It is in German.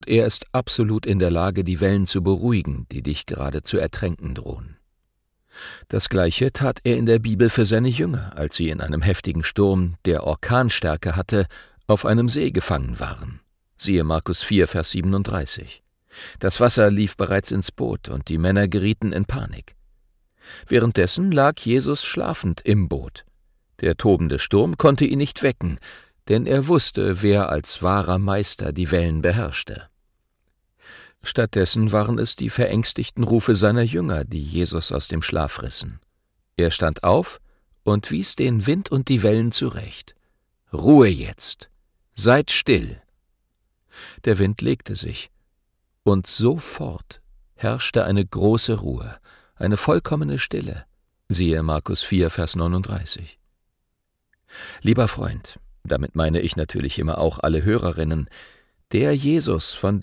Er ist absolut in der Lage, die Wellen zu beruhigen, die dich gerade zu ertränken drohen. Das Gleiche tat er in der Bibel für seine Jünger, als sie in einem heftigen Sturm, der Orkanstärke hatte, auf einem See gefangen waren. Siehe Markus 4, Vers 37. Das Wasser lief bereits ins Boot und die Männer gerieten in Panik. Währenddessen lag Jesus schlafend im Boot. Der tobende Sturm konnte ihn nicht wecken, denn er wusste, wer als wahrer Meister die Wellen beherrschte. Stattdessen waren es die verängstigten Rufe seiner Jünger, die Jesus aus dem Schlaf rissen. Er stand auf und wies den Wind und die Wellen zurecht. »Ruhe jetzt! Seid still!« Der Wind legte sich, und sofort herrschte eine große Ruhe, eine vollkommene Stille. Siehe Markus 4, Vers 39. Lieber Freund, damit meine ich natürlich immer auch alle Hörerinnen, der Jesus, von